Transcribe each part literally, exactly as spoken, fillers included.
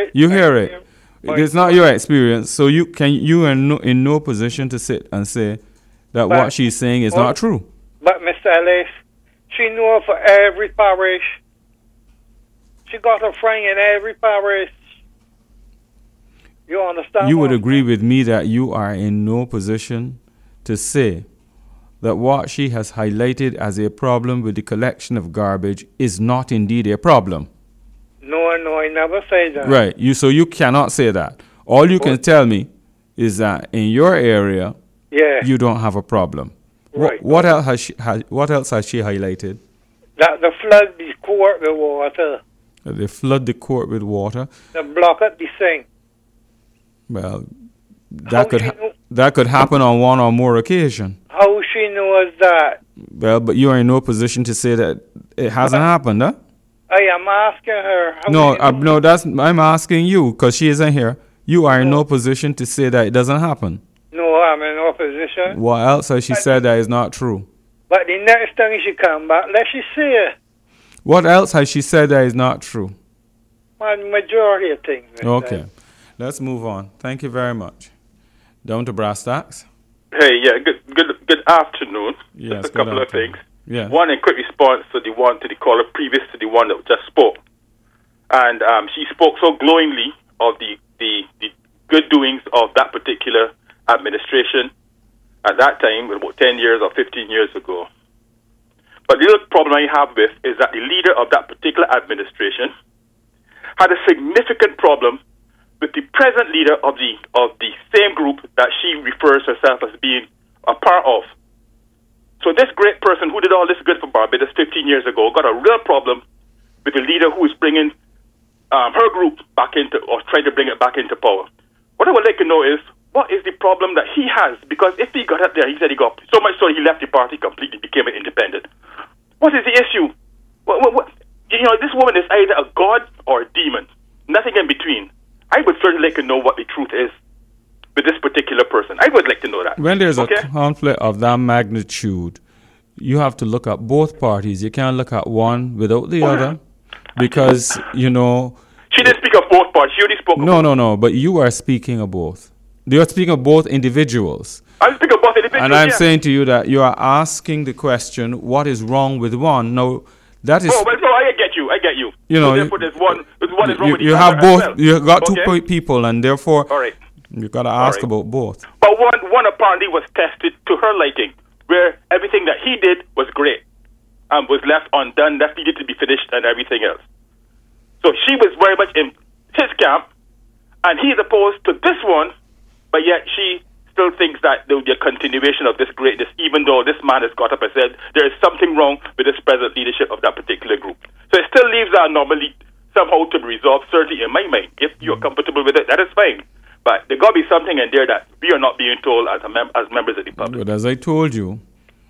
it. You I hear see it. him. It's not your experience. So you can you are no, in no position to sit and say that But- what she's saying is well, not true. But Mister Ellis, she knew her for every parish. She got a friend in every parish. You understand? You would what- agree with me that you are in no position to say that what she has highlighted as a problem with the collection of garbage is not indeed a problem. No, no, I never say that. Right. You so you cannot say that. All you can What? tell me is that in your area Yeah. you don't have a problem. Right. What, what else has she has, what else has she highlighted? That the flood the court with water. That they flood the court with water. The block at the sink. Well, How that could she ha- know- that could happen on one or more occasions. How she knows that? Well, but you are in no position to say that it hasn't happened, huh? I am asking her. How No, she uh, know- no, that's I'm asking you because she isn't here. You are in no position to say that it doesn't happen. No, I'm in opposition. What else has she said that is not true? But the next time she come back, let she see it. What else has she said that is not true? Man, majority of things. Mister Okay, let's move on. Thank you very much. Down to brass tacks. Hey, yeah, good, good, good afternoon. Yes, Just a good couple of afternoon. things. Yeah. One in quick response to the one to the caller previous to the one that just spoke, and um, she spoke so glowingly of the, the the good doings of that particular administration at that time, about ten years or fifteen years ago. But the other problem I have with is that the leader of that particular administration had a significant problem with the present leader of the of the same group that she refers herself as being a part of. So this great person who did all this good for Barbados fifteen years ago got a real problem with the leader who is bringing um, her group back into, or trying to bring it back into power. What I would like to know is, what is the problem that he has? Because if he got up there, he said he got so much so he left the party completely, became an independent. What is the issue? What, what, what? You know, this woman is either a god or a demon. Nothing in between. I would certainly like to know what the truth is with this particular person. I would like to know that. When there's okay? a conflict of that magnitude, you have to look at both parties. You can't look at one without the Oh, other, because you know. She didn't speak of both parties. She only spoke of No, no, no. But you are speaking of both. You are speaking of both individuals. I speak of both individuals. And I'm yeah. saying to you that you are asking the question, what is wrong with one? No, that is. Oh, well, no, I get you. I get you. You know, so therefore, there's one. There's one is wrong you, with you the have other both. as well. You got two Okay? pe- people, and therefore All right. you got to ask right. about both. But one, one apparently was tested to her liking, where everything that he did was great and was left undone, that needed to be finished and everything else. So she was very much in his camp, and he's opposed to this one, but yet she still thinks that there will be a continuation of this greatness, even though this man has got up and said there is something wrong with this present leadership of that particular group. So it still leaves our anomaly somehow to be resolved, certainly in my mind. If you're comfortable with it, that is fine. But there got to be something in there that we are not being told as a mem- as members of the public. But as I told you,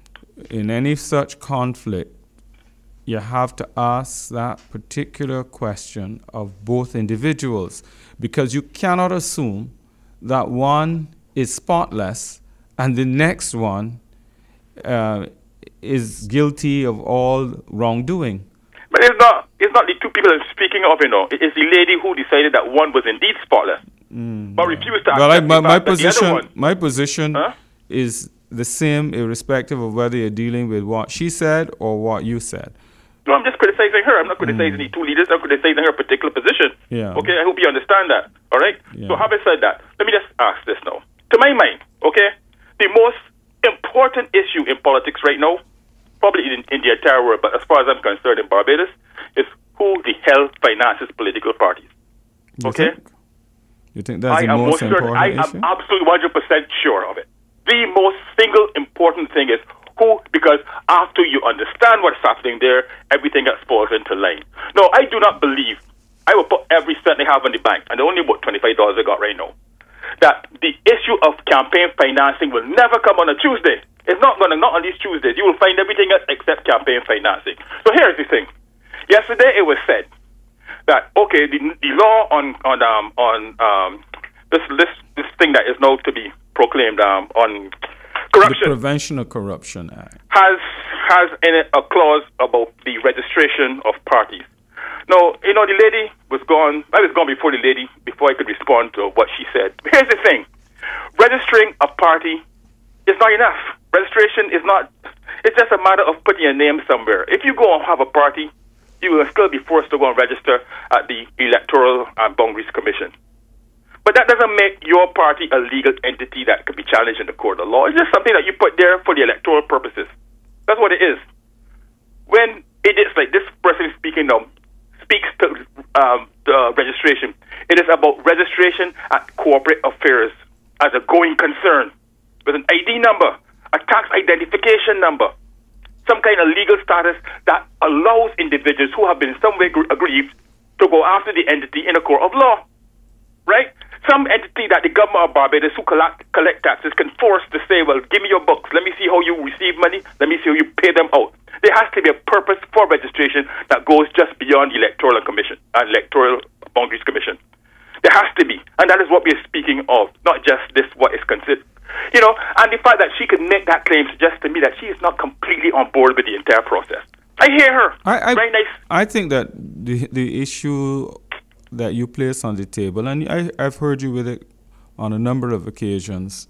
in any such conflict, you have to ask that particular question of both individuals, because you cannot assume that one is spotless and the next one uh, is guilty of all wrongdoing. But it's not it's not the two people I'm speaking of, you know. It is the lady who decided that one was indeed spotless, Mm, but refused to accept well, I, my, the my fact that the other position, one. my position Huh? is the same, irrespective of whether you're dealing with what she said or what you said. No, I'm just criticizing her. I'm not criticizing the two leaders. I'm criticizing her particular position. Yeah. Okay, I hope you understand that. All right? Yeah. So having said that, let me just ask this now. To my mind, okay, the most important issue in politics right now, probably in, in the entire world, but as far as I'm concerned in Barbados, is who the hell finances political parties. You Okay? think? You think that's I the am most most certain. important I issue? am absolutely one hundred percent sure of it. The most single important thing is who, because after you understand what's happening there, everything else falls into line. No, I do not believe, I will put every cent I have in the bank, and only about twenty-five dollars I got right now, that the issue of campaign financing will never come on a Tuesday. It's not going to, not on these Tuesdays. You will find everything else except campaign financing. So here's the thing. Yesterday it was said that, okay, the, the law on on um, on um, this, this this thing that is now to be proclaimed um, on The corruption Prevention of Corruption Act. has has in it a clause about the registration of parties. No, you know, the lady was gone. I was gone before the lady, before I could respond to what she said. Here's the thing. Registering a party is not enough. Registration is not, it's just a matter of putting your name somewhere. If you go and have a party, you will still be forced to go and register at the Electoral and Boundaries Commission. But that doesn't make your party a legal entity that could be challenged in the court of law. It's just something that you put there for the electoral purposes. That's what it is. When idiots like this person speaking now speaks to um, the registration, it is about registration at corporate affairs as a going concern with an I D number, a tax identification number, some kind of legal status that allows individuals who have been in some way aggrieved to go after the entity in a court of law, right? Some entity that the government of Barbados who collect, collect taxes can force to say, well, give me your books. Let me see how you receive money. Let me see how you pay them out. There has to be a purpose for registration that goes just beyond the Electoral Commission, uh, Electoral Boundaries Commission. There has to be. And that is what we are speaking of, not just this, what is considered. You know, and the fact that she could make that claim suggests to me that she is not completely on board with the entire process. I hear her. I, I, Very nice. I think that the the issue that you place on the table, and I, I've heard you with it on a number of occasions,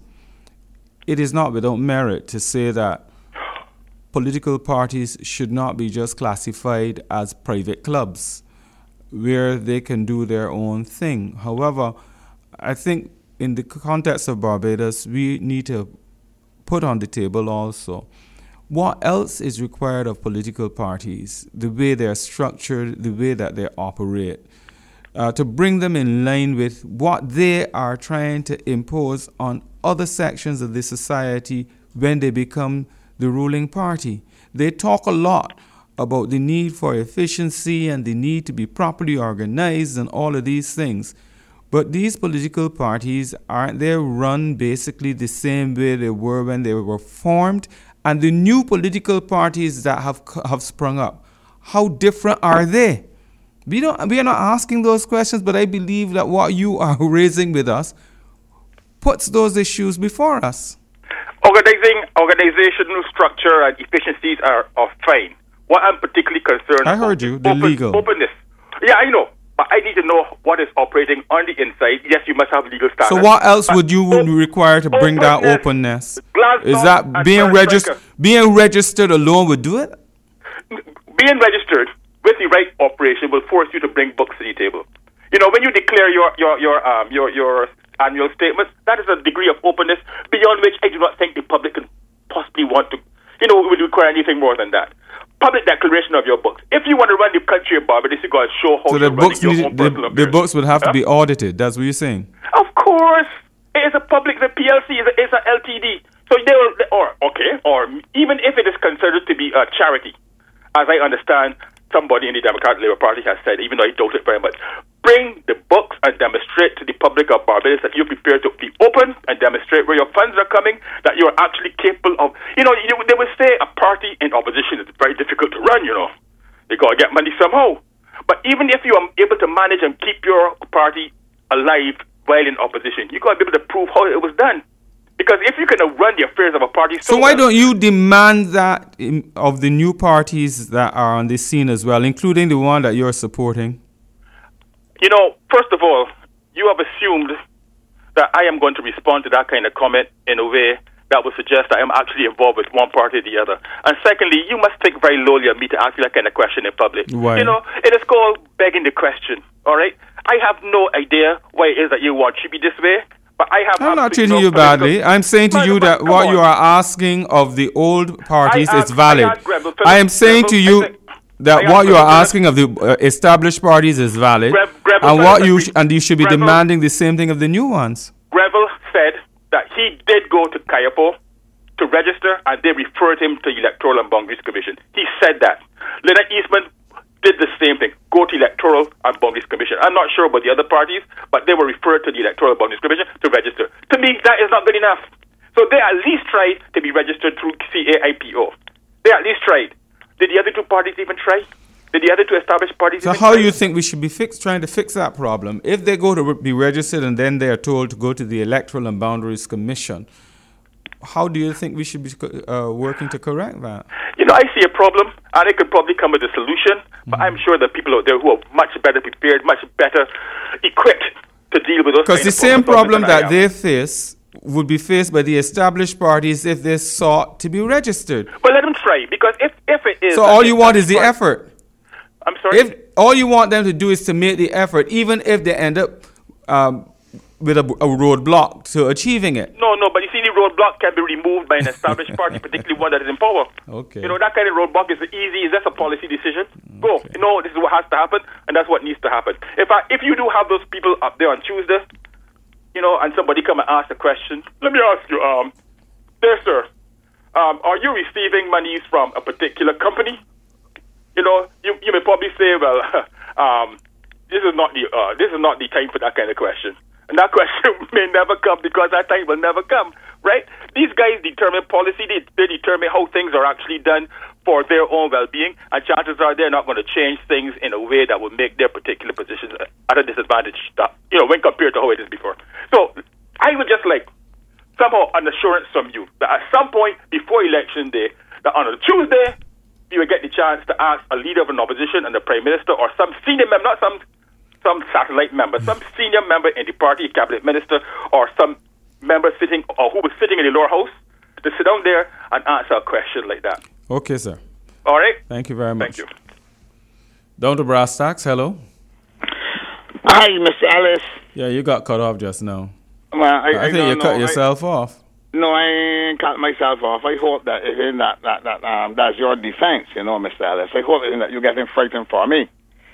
it is not without merit to say that political parties should not be just classified as private clubs where they can do their own thing. However, I think in the context of Barbados, we need to put on the table also what else is required of political parties, the way they're structured, the way that they operate, uh, to bring them in line with what they are trying to impose on other sections of the society when they become the ruling party. They talk a lot about the need for efficiency and the need to be properly organized and all of these things. But these political parties, aren't they run basically the same way they were when they were formed? And the new political parties that have have sprung up, how different are they? We don't we are not asking those questions, but I believe that what you are raising with us puts those issues before us. Organizing, organizational structure and efficiencies are, are fine. What I'm particularly concerned I heard you, the open, legal. openness. Yeah, I know. But I need to know what is operating on the inside. Yes, you must have legal status. So what else but would you op- require to bring that openness? Is that and being registered? Being registered alone would do it? Being registered with the right operation will force you to bring books to the table. You know, when you declare your your your um your your annual statements, that is a degree of openness beyond which I do not think the public can possibly want to. You know, it would require anything more than that. Public declaration of your books. If you want to run the country of Barbados, you got to show how so you're the books running your need, own personal the, the affairs. books would have huh? to be audited. That's what you're saying. Of course, it is a public. The P L C is a, is a L T D. So they will, or okay, or even if it is considered to be a charity, as I understand, somebody in the Democratic Labour Party has said, even though I doubt it very much, bring the books and demonstrate to the public of Barbados that you're prepared to be open and demonstrate where your funds are coming, that you're actually capable of, you know, you, they would say a party in opposition is very difficult to run, you know. They got to get money somehow. But even if you are able to manage and keep your party alive while in opposition, you got to be able to prove how it was done. Because if you can run the affairs of a party so, so why well, don't you demand that in, of the new parties that are on the scene as well, including the one that you're supporting? You know, first of all, you have assumed that I am going to respond to that kind of comment in a way that would suggest that I'm actually involved with one party or the other. And secondly, you must think very lowly of me to ask you that kind of question in public. Why? You know, it is called begging the question, all right? I have no idea why it is that you want to be this way, but I have... I'm not absolutely treating no you political- badly. I'm saying to But- you but that come what on. you are asking of the old parties I is asked- valid. I asked Greville, I am saying to Greville, you I think- that I what you are asked asking of the uh, established parties is valid, Grev- Greville and said what that you we- sh- and you should be Greville- demanding the same thing of the new ones. Greville said that he did go to Kayapo to register, and they referred him to Electoral and Boundaries Commission. He said that. Leonard Eastman did the same thing, go to Electoral and Boundaries Commission. I'm not sure about the other parties, but they were referred to the Electoral and Boundaries Commission to register. To me, that is not good enough. So they at least tried to be registered through C A I P O. They at least tried. Did the other two parties even try? Did the other two established parties So even how try? do you think we should be fix, trying to fix that problem? If they go to re- be registered and then they are told to go to the Electoral and Boundaries Commission, how do you think we should be uh, working to correct that? You know, I see a problem, and I could probably come with a solution, but mm-hmm. I'm sure there are people out there who are much better prepared, much better equipped to deal with those. Because the same problem that they face would be faced by the established parties if they sought to be registered. But let them try, because if, if it is... So all you want is the effort. I'm sorry? If all you want them to do is to make the effort, even if they end up um, with a, a roadblock to achieving it. No, no, but you see, the roadblock can be removed by an established party, particularly one that is in power. Okay. You know, that kind of roadblock is easy. Is that a policy decision? Okay. Go. You know, this is what has to happen, and that's what needs to happen. If I, if you do have those people up there on Tuesday, you know, and somebody come and ask a question, let me ask you, um, dear sir, um, are you receiving monies from a particular company? You know, you, you may probably say, well, um, this is not the uh, this is not the time for that kind of question. And that question may never come because that time will never come, right? These guys determine policy. They, they determine how things are actually done for their own well-being. And chances are they're not going to change things in a way that will make their particular positions at a disadvantage, that, you know, when compared to how it is before. So I would just like somehow an assurance from you that at some point before election day, that on a Tuesday, you will get the chance to ask a leader of an opposition and the Prime Minister or some senior member, not some some satellite member, some senior member in the party, cabinet minister, or some member sitting, or who was sitting in the lower house, to sit down there and answer a question like that. Okay, sir. All right? Thank you very much. Thank you. Down to brass tacks, hello. Hi, Mister Ellis. Yeah, you got cut off just now. Well, I, I, I think you know. cut yourself I, off. No, I ain't cut myself off. I hope that in that, that, that um, that's your defense, you know, Mister Ellis. I hope that you're getting frightened for me.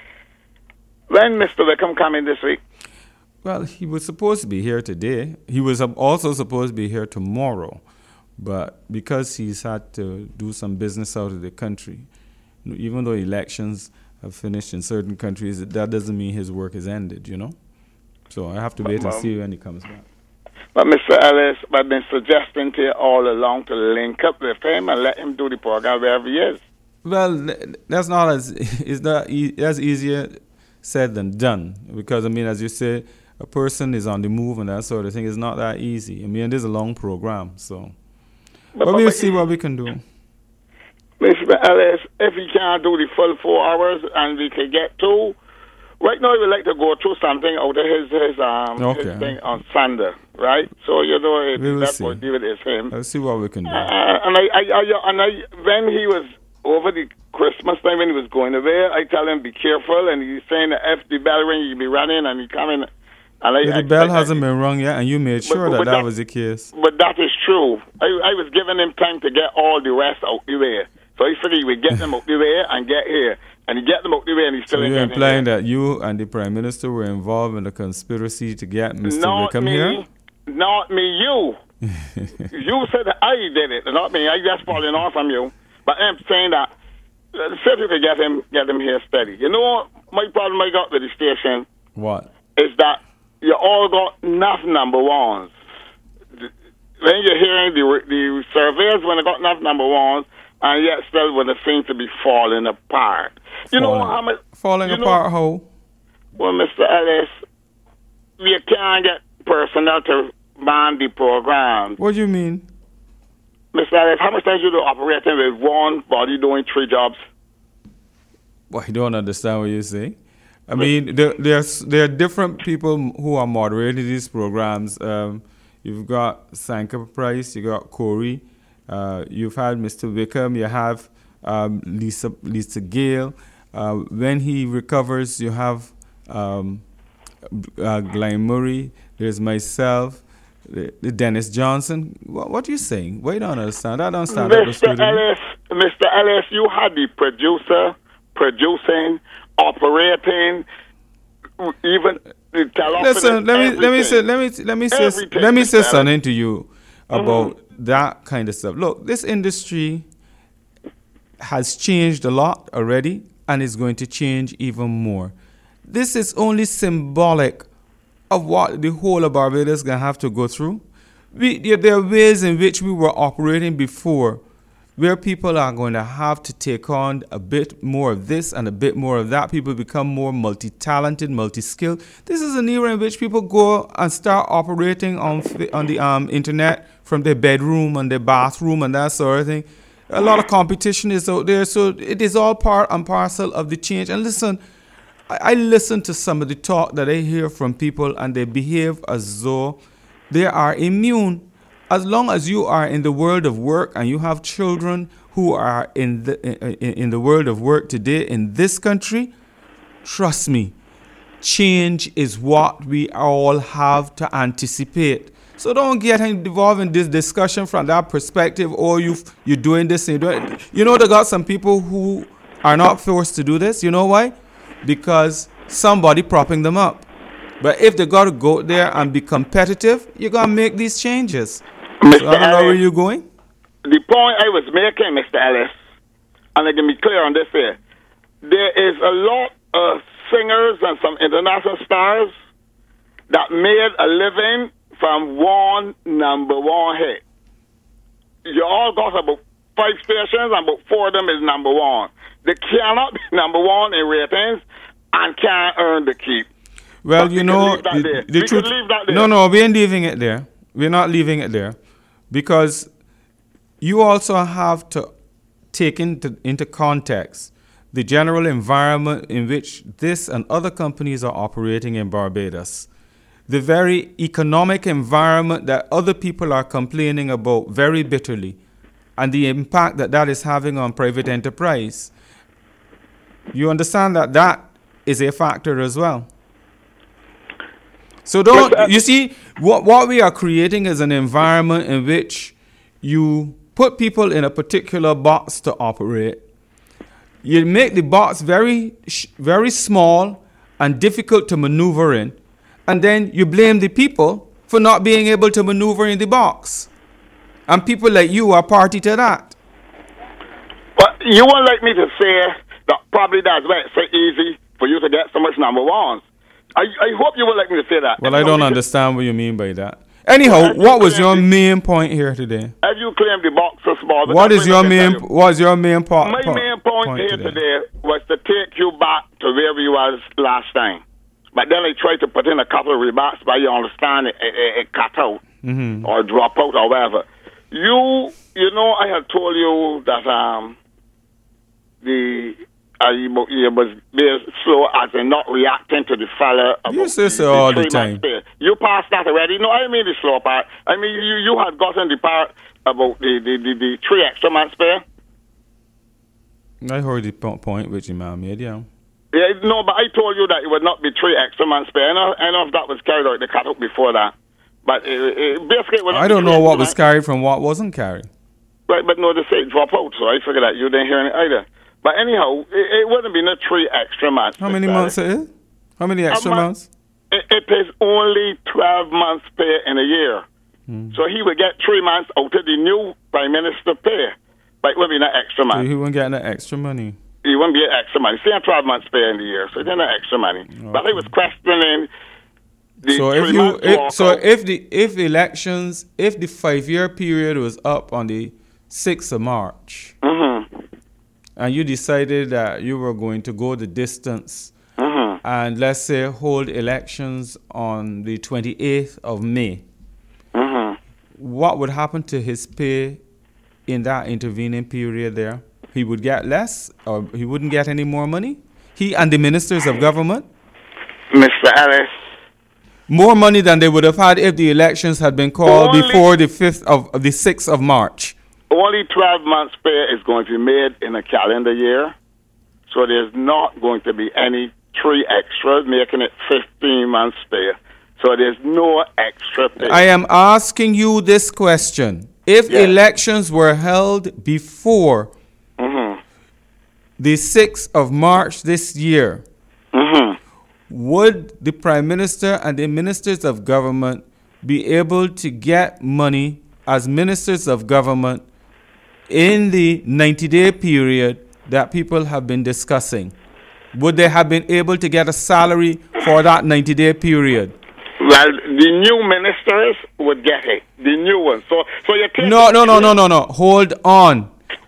When Mister Wickham coming this week? Well, he was supposed to be here today. He was also supposed to be here tomorrow. But because he's had to do some business out of the country, even though elections have finished in certain countries, that doesn't mean his work is ended, you know? So I have to wait well, and see when he comes back. But Mister Ellis, I've been suggesting to you all along to link up with him and let him do the program wherever he is. Well, that's not as, it's not e- that's easier said than done. Because, I mean, as you say, a person is on the move and that sort of thing. It's not that easy. I mean, it is a long program, so. But, but we'll see what we can do. Mister Ellis, if he can't do the full four hours and we can get two, right now, we like to go through something out of his his um okay. his thing on Sunday, right? So you know, if we will that see. would deal with is him. Let's see what we can do. Uh, and I, I, I, and I, when he was over the Christmas time when he was going away, I tell him be careful, and he's saying that if the bell ring, you be running, and he coming. And I, the I, bell I, hasn't I, been rung yet, and you made sure but, but that, that that was the case. But that is true. I, I was giving him time to get all the rest out the way. So he figured he would get them out the way and get here. And he get them out the way and he's still so in you're implying that you and the Prime Minister were involved in a conspiracy to get Mister Not Wickham me, here? Not me, you. You said that I did it, not me. I just falling off from you. But I'm saying that, uh, see if you could get him, get him here steady. You know what? My problem I got with the station what? is that you all got enough number ones. When you're hearing the, the surveys, when they got enough number ones, and yet still when they seem to be falling apart. You falling, know how much... Falling you apart know, how? Well, Mister Ellis, you can't get personnel to man the program. What do you mean? Mister Ellis, how much time you do operating with one body doing three jobs? Well, I don't understand what you're saying. I mean, there, there's, there are different people who are moderating these programs. Um, you've got Sanka Price, you got Corey, uh, you've had Mister Wickham, you have um, Lisa Lisa Gale. Uh, when he recovers, you have um, uh, Glenn Murray, there's myself, the, the Dennis Johnson. What, what are you saying? Wait, I don't understand. I don't stand up. Mister Ellis, Mister Ellis, you had the producer, producing, operating, even the telephone. Listen, let me let me say let me let me say everything, let me say Mister something to you about mm-hmm. that kind of stuff. Look, this industry has changed a lot already, and is going to change even more. This is only symbolic of what the whole of Barbados is going to have to go through. We, there are ways in which we were operating before where people are going to have to take on a bit more of this and a bit more of that. People become more multi-talented, multi-skilled. This is an era in which people go and start operating on on the um, internet from their bedroom and their bathroom and that sort of thing. A lot of competition is out there, so it is all part and parcel of the change. And listen, I, I listen to some of the talk that I hear from people, and they behave as though they are immune. As long as you are in the world of work and you have children who are in the in, in the world of work today in this country, trust me, change is what we all have to anticipate. So don't get involved in this discussion from that perspective. Or you you're doing this and you're doing. You know, they got some people who are not forced to do this. You know why? Because somebody propping them up. But if they got to go there and be competitive, you're gonna make these changes. Mister So I don't know Ellis, where you're going. the point I was making, Mister Ellis, and I can be clear on this here, there is a lot of singers and some international stars that made a living from one number one hit. You all got about five stations, and about four of them is number one. They cannot be number one in ratings and can't earn the keep. Well, But you we can know, leave that the, there. the We truth. can leave that there. No, no, we ain't leaving it there. We're not leaving it there, because you also have to take into into context the general environment in which this and other companies are operating in Barbados. The very economic environment that other people are complaining about very bitterly, and the impact that that is having on private enterprise. You understand that that is a factor as well. So don't, you see, what, what we are creating is an environment in which you put people in a particular box to operate. You make the box very, sh- very small and difficult to maneuver in. And then you blame the people for not being able to maneuver in the box. And people like you are party to that. But you won't like me to say that probably that's why it's so easy for you to get so much number ones. I, I hope you would like me to say that. Well, I don't understand what you mean by that. Anyhow, what was your main point here today? As you claim the box is small. What is your main? What is your main point? My main point here today was to take you back to where we was last time. But then I tried to put in a couple of remarks, but you understand it, it, it, it cut out Mm-hmm. or drop out or whatever. You, you know, I had told you that um, the uh, you, you was being slow as in not reacting to the fella. About You say so the, all the three time. months pay. You passed that already. No, I mean the slow part. I mean you, you had gotten the part about the, the, the, the three extra months pay. I heard the po- point which you made, yeah. Yeah, no, but I told you that it would not be three extra months pay. I know, I know if that was carried out, they cut out before that. But it, it, basically, it would not I be don't three know what extra was months. carried from what wasn't carried. Right, but no, they say drop out, so I figured that you didn't hear it either. But anyhow, it, it wouldn't be no three extra months. How many Mister months it is? How many extra month- months? It, it is only twelve months pay in a year. Hmm. So he would get three months out of the new Prime Minister pay. But it wouldn't be no extra So money. he won't get that extra money. It wouldn't be extra money. Say twelve months pay in the year, so it's not extra money. But I was questioning the So if three you, months if, walk so out. if the if the elections, if the five year period was up on the sixth of March, Mhm. and you decided that you were going to go the distance, Mhm. and let's say hold elections on the twenty eighth of May, Mhm. what would happen to his pay in that intervening period there? He would get less, or he wouldn't get any more money? He and the ministers of government? Mister Ellis. More money than they would have had if the elections had been called Only- before the fifth of of the sixth of March. Only twelve months pay is going to be made in a calendar year. So there's not going to be any three extras, making it fifteen months pay. So there's no extra pay. I am asking you this question. If Yes. elections were held before Mhm. the sixth of March this year, Mhm. would the Prime Minister and the ministers of government be able to get money as ministers of government in the ninety-day period that people have been discussing? Would they have been able to get a salary for that ninety-day period? Well, the new ministers would get it. The new ones. So, so you take No, no, no, no, no, no. Hold on.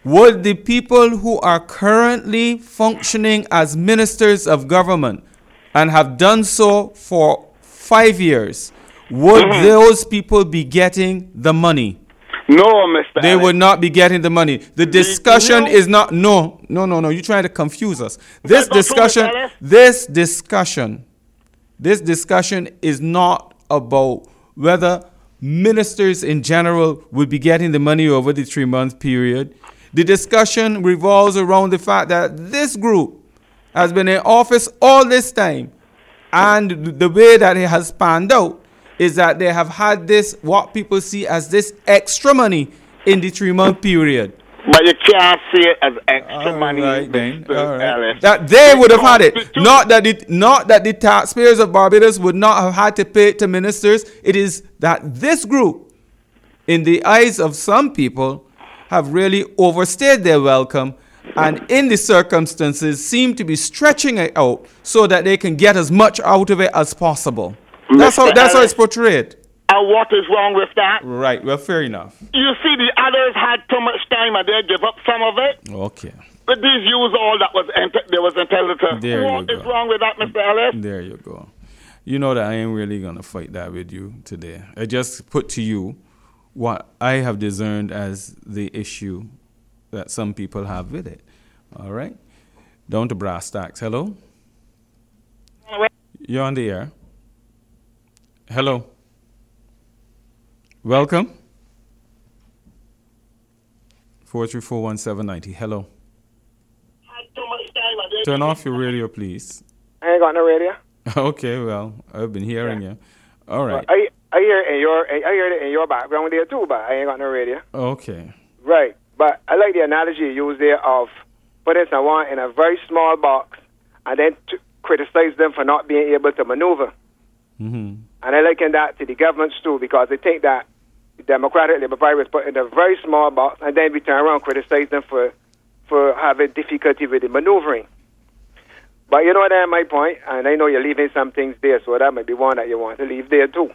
would the people who are currently functioning as ministers of government and have done so for five years, would mm-hmm. those people be getting the money? No, Mister They Alex. would not be getting the money. The discussion no. is not, no, no, no, no. You're trying to confuse us. This That's not true, discussion, Mister Alex. this discussion, this discussion is not about whether ministers in general would be getting the money over the three-month period. The discussion revolves around the fact that this group has been in office all this time, and the way that it has panned out is that they have had this, what people see as this extra money in the three-month period. But you can't see it as extra All money. right, then. Mister All right. Alex. That they would have had it. Not that it, not that the taxpayers of Barbados would not have had to pay it to ministers. It is that this group, in the eyes of some people, have really overstayed their welcome, and in the circumstances seem to be stretching it out so that they can get as much out of it as possible. That's how that's how it's portrayed. And what is wrong with that? Right. Well, fair enough. You see, the others had too much time and they give up some of it. Okay. But these use all that was ent- they was entitled to. There What you is go. wrong with that, Mister Ellis? There you go. You know that I ain't really gonna fight that with you today. I just put to you what I have discerned as the issue that some people have with it. All right. Down to brass tacks. Hello. You're on the air. Hello. Welcome. four three four one seven nine zero. Hello. Turn off your radio, please. I ain't got no radio. Okay, well, I've been hearing Yeah. you. All right. I I hear it in your I hear it in your background there too, but I ain't got no radio. Okay. Right, but I like the analogy you use there of putting someone in a very small box and then to criticize them for not being able to maneuver. Mm-hmm. And I liken that to the governments too, because they think that the Democratic Labour Party was put in a very small box, and then we turn around and criticize them for for having difficulty with the maneuvering. But you know that's my point, and I know you're leaving some things there, so that might be one that you want to leave there too.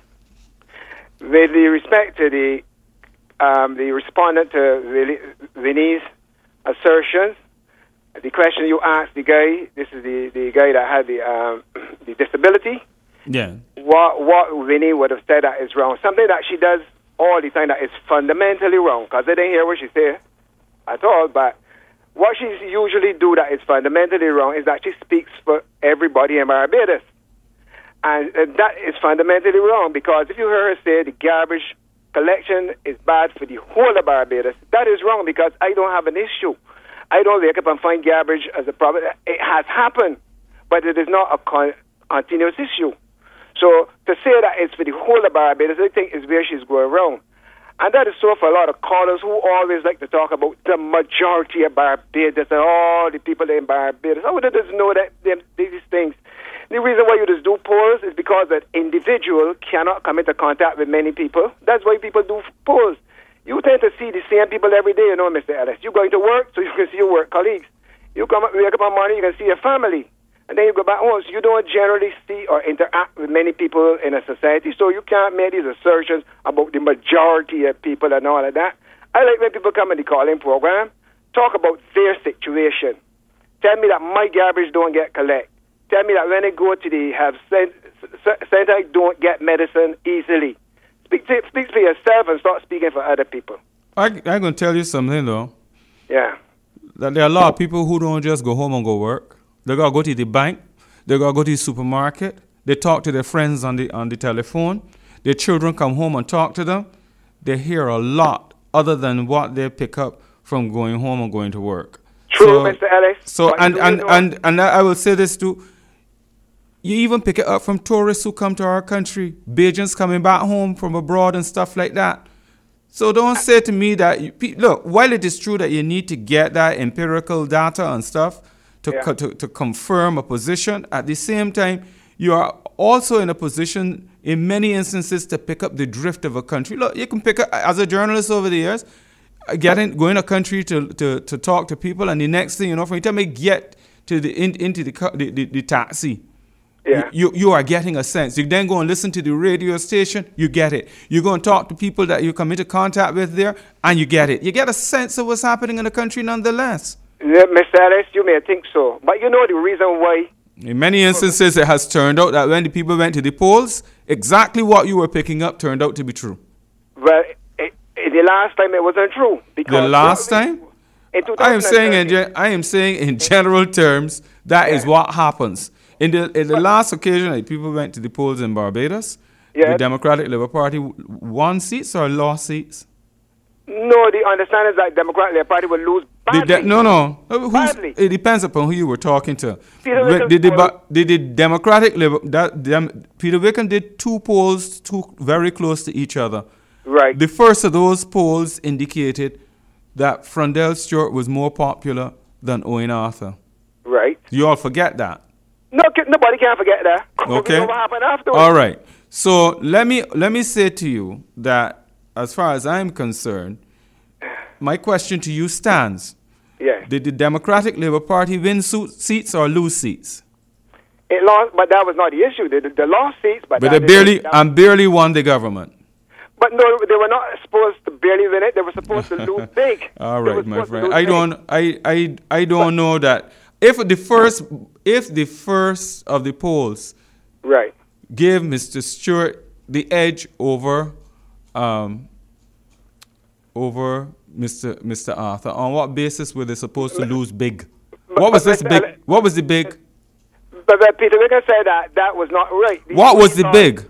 With the respect to the um, the respondent to Vinny's assertions, the question you asked the guy, this is the, the guy that had the um, the disability. Yeah. What what Vinny would have said that is wrong. Something that she does all the time that is fundamentally wrong, because I didn't hear what she said at all, but what she usually do that is fundamentally wrong is that she speaks for everybody in Barbados. And, and that is fundamentally wrong, because if you hear her say the garbage collection is bad for the whole of Barbados, that is wrong, because I don't have an issue. I don't wake up and find garbage as a problem. It has happened, but it is not a con- continuous issue. So to say that it's for the whole of Barbados, I think is where she's going wrong. And that is so for a lot of callers who always like to talk about the majority of Barbados and all the people in Barbados. How would they just know that them, these things? The reason why you just do polls is because an individual cannot come into contact with many people. That's why people do polls. You tend to see the same people every day, you know, Mister Ellis. You're going to work, so you can see your work colleagues. You come up, wake up in the morning, you can see your family. And then you go back home. So you don't generally see or interact with many people in a society. So you can't make these assertions about the majority of people and all of that. I like when people come in the calling program, talk about their situation. Tell me that my garbage don't get collected. Tell me that when they go to the health center, I don't get medicine easily. Speak to, speak for yourself and start speaking for other people. I, I'm going to tell you something, though. Yeah. That there are a lot of people who don't just go home and go work. They got to go to the bank. They got to go to the supermarket. They talk to their friends on the on the telephone. Their children come home and talk to them. They hear a lot other than what they pick up from going home and going to work. True, so, Mister Ellis. So, and, and, and, and I will say this too. You even pick it up from tourists who come to our country, Bajans coming back home from abroad and stuff like that. So don't say to me that, you, look, while it is true that you need to get that empirical data and stuff to, yeah. co- to, to confirm a position, at the same time, you are also in a position in many instances to pick up the drift of a country. Look, you can pick up, as a journalist over the years, getting, going to a country to, to, to talk to people, and the next thing you know, from the time I get to the, in, into the, the, the, the taxi, Yeah. You, you are getting a sense. You then go and listen to the radio station, you get it. You go and talk to people that you come into contact with there, and you get it. You get a sense of what's happening in the country nonetheless. Yeah, Mister Ellis, you may think so. But you know the reason why. In many instances, it has turned out that when the people went to the polls, exactly what you were picking up turned out to be true. Well, it, it, the last time it wasn't true. Because The last time? In I am saying in gen- I am saying in general terms that is Yeah. what happens. In the in the last occasion that people went to the polls in Barbados, Yeah. the Democratic Labour Party w- won seats or lost seats? No, the understanding is that Democratic Labour Party will lose The badly. de- no, no. Uh, who's- Badly. It depends upon who you were talking to. Peter When- Wickham Did the, poll- ba- did the Democratic Labour that dem- Peter Wickham did two polls, two very close to each other. Right. The first of those polls indicated that Frondell Stewart was more popular than Owen Arthur. Right. You all forget that. No, ca- nobody can forget that. Okay. We know what happened afterwards. All right. So let me let me say to you that as far as I'm concerned, my question to you stands. Yeah. Did the Democratic Labour Party win su- seats or lose seats? It lost, but that was not the issue. The, the, the lost seats, but, But that they barely that- and barely won the government. But no, they were not supposed to barely win it. They were supposed to lose big. All They were right, my supposed to friend. lose I big. don't I I I don't know that if the first if the first of the polls Right. gave Mister Stewart the edge over um, over Mister Mister Arthur. On what basis were they supposed to lose big? What was this big? What was the big? But, but Peter Wickham said that that was not right. These What was polls the are- big?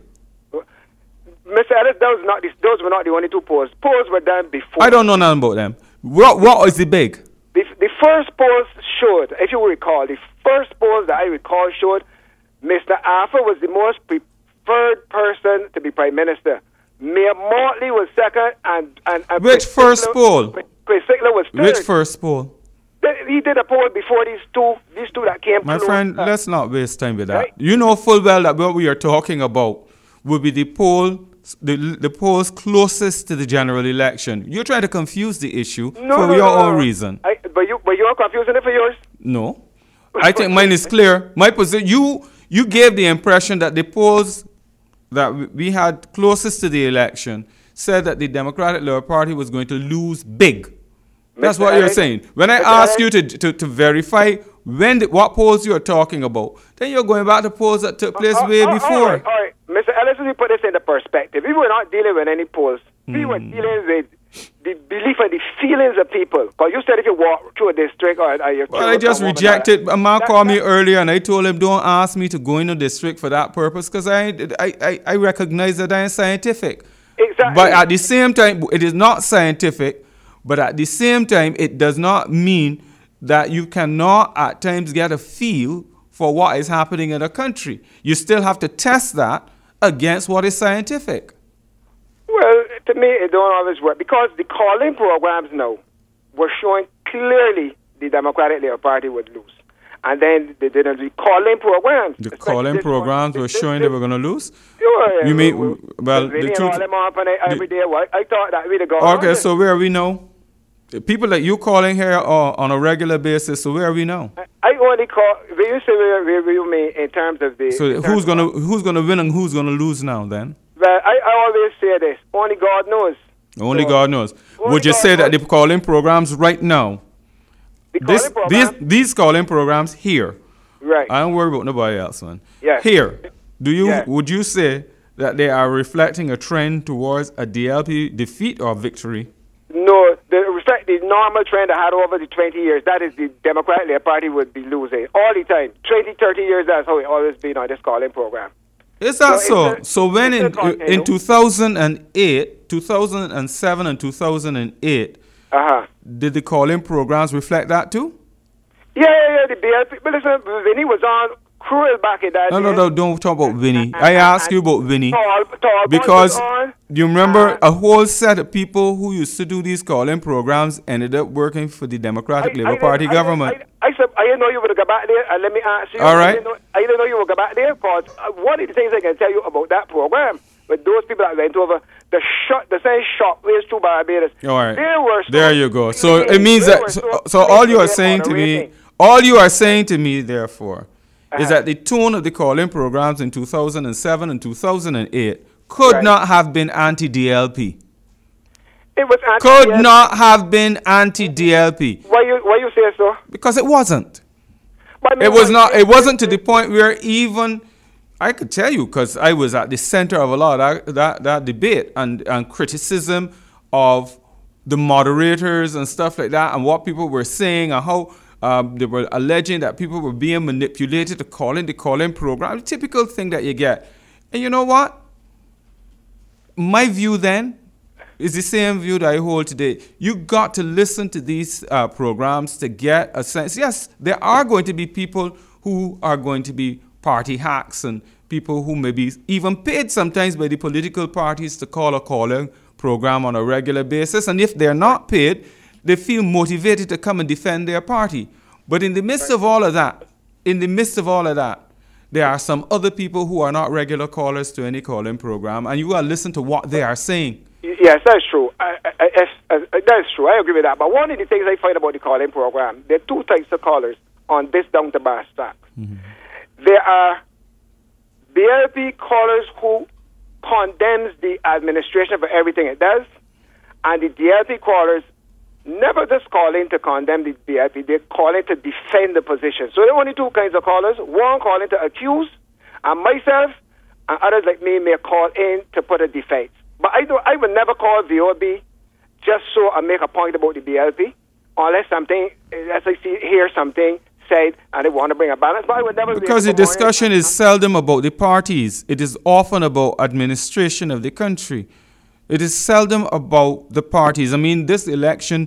Mister Ellis, those, not, the- those were not the only two polls. Polls were done before. I don't know nothing about them. What what was the big? The, the first polls showed, if you recall, the first polls that I recall showed Mister Arthur was the most preferred person to be Prime Minister. Mayor Mortley was second, and... and, and Which Chris first Sickler- poll? Chris Sickler was third. Which first poll? Th- He did a poll before these two, these two that came My close. friend, Uh, let's not waste time with that. Right. You know full well that what we are talking about would be the poll, the, the polls closest to the general election. You're trying to confuse the issue no, for no, your no, own no. reason. I, but you, but you're confusing it for yours. No. I think mine is clear. My position, you, you gave the impression that the polls that we- we had closest to the election said that the Democratic Labour Party was going to lose big. That's Mister what you're Ellis, saying. When I Mister ask you Ellis- to, to, to verify when the, what polls you're talking about, then you're going back to polls that took place Uh, way uh, uh, before. All right, all right. Mister Ellis, we put this into perspective. We were not dealing with any polls. We were Hmm. dealing with the belief and the feelings of people. Because you said if you walk through a district or, or you Well, I just rejected. A man called me earlier, and I told him, "Don't ask me to go in a district for that purpose, because I, I, I, I recognize that I am scientific. Exactly. But at the same time, it is not scientific. But at the same time, it does not mean that you cannot at times get a feel for what is happening in a country. You still have to test that against what is scientific. Well, to me, it don't always work. Because the calling programs now were showing clearly the Democratic Labour Party would lose. And then they did the calling programs. The especially calling this one, programs were this- showing this- they were going to lose. Yeah, You mean- we- well, we the didn't truth- all them up and I- every day. Well, I thought that we'd have gone Okay, on. so where are we now? The people that you calling here are on a regular basis, so where are we now? I only call. When you say where, where, where you mean in terms of the. So in terms who's of- gonna who's gonna win and who's gonna lose now then? Well, I, I always say this. Only God knows. Only So, God knows. only Would you God say that the knows. calling programs right now, The this calling these program, these calling programs here, right. I don't worry about nobody else, man. Yeah. Here, do you Yeah. would you say that they are reflecting a trend towards a D L P defeat or victory? No, the reflect the normal trend I had over the twenty years. That is the Democratic Labour Party would be losing all the time. twenty, thirty years. That's how it always been on this calling program. Is that So so? it's a- So when it's in a continue. in two thousand eight, two thousand seven, and two thousand eight, Uh huh. did the calling programs reflect that too? Yeah, yeah, yeah. The B L P. But listen, when he was on cruel back in that. No, no, days, no, don't talk about Vinny. and- I asked and- you about Vinny Tall, tall boy because was on. you remember uh, a whole set of people who used to do these calling programs ended up working for the Democratic I- Labour I Party didn't- I government. didn't- I, I, said, I didn't know you would go back there, and let me ask you. All I right. didn't know, I didn't know you would go back there, because uh, one of the things I can tell you about that program, with those people that went over, the shot, the same shockwaves to Barbados. All right. They were so There you go. So pleased. it means They that. were So, so so all you are pleased saying with to the me, rating. all you are saying to me, therefore, is that the tone of the call-in programs in two thousand seven and two thousand eight could Right. not have been anti-D L P. It was anti- Could not have been anti-D L P Why you why you say so? because it wasn't. But I mean, It was why- not. It wasn't to the point where even I could tell you, because I was at the center of a lot of that that, that debate and, and criticism of the moderators and stuff like that, and what people were saying and how um, they were alleging that people were being manipulated to call in the call-in program. The typical thing that you get. And you know what? My view then is the same view that I hold today. You got to listen to these uh, programs to get a sense. Yes, there are going to be people who are going to be party hacks and people who may be even paid sometimes by the political parties to call a calling program on a regular basis. And if they're not paid, they feel motivated to come and defend their party. But in the midst of all of that, in the midst of all of that, there are some other people who are not regular callers to any calling program, and you got to listen to what they are saying. Yes, that's true. I, I, I, I, that's true. I agree with that. But one of the things I find about the calling program, there are two types of callers on this down to brass tacks. Mm-hmm. There are B L P callers who condemns the administration for everything it does, and the D L P callers never just call in to condemn the B L P, they call in to defend the position. So there are only two kinds of callers. One calling to accuse, and myself and others like me may call in to put a defense. But I don't, I would never call V O B just so I make a point about the B L P, unless something, unless I see, hear something said and they want to bring a balance. But I would never because the discussion is seldom about the parties. It is often about administration of the country. It is seldom about the parties. I mean, this election,